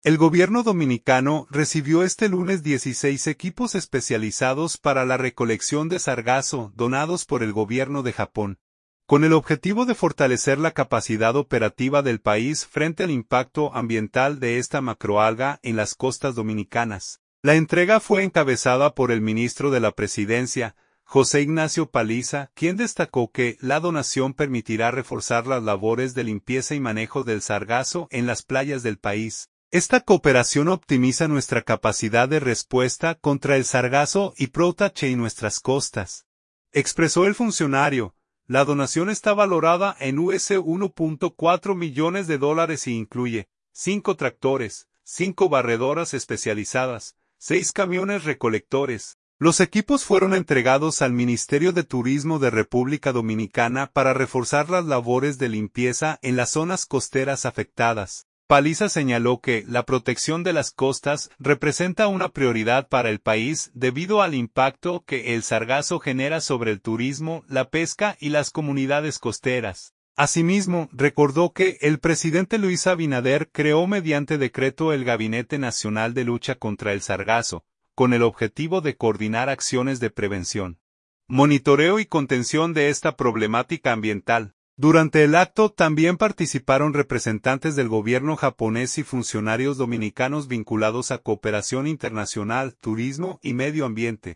El gobierno dominicano recibió este lunes 16 equipos especializados para la recolección de sargazo donados por el gobierno de Japón, con el objetivo de fortalecer la capacidad operativa del país frente al impacto ambiental de esta macroalga en las costas dominicanas. La entrega fue encabezada por el ministro de la Presidencia, José Ignacio Paliza, quien destacó que la donación permitirá reforzar las labores de limpieza y manejo del sargazo en las playas del país. Esta cooperación optimiza nuestra capacidad de respuesta contra el sargazo y protege en nuestras costas, expresó el funcionario. La donación está valorada en $1.4 millones y incluye 5 tractores, 5 barredoras especializadas, 6 camiones recolectores. Los equipos fueron entregados al Ministerio de Turismo de República Dominicana para reforzar las labores de limpieza en las zonas costeras afectadas. Paliza señaló que la protección de las costas representa una prioridad para el país debido al impacto que el sargazo genera sobre el turismo, la pesca y las comunidades costeras. Asimismo, recordó que el presidente Luis Abinader creó mediante decreto el Gabinete Nacional de Lucha contra el Sargazo, con el objetivo de coordinar acciones de prevención, monitoreo y contención de esta problemática ambiental. Durante el acto también participaron representantes del gobierno japonés y funcionarios dominicanos vinculados a cooperación internacional, turismo y medio ambiente.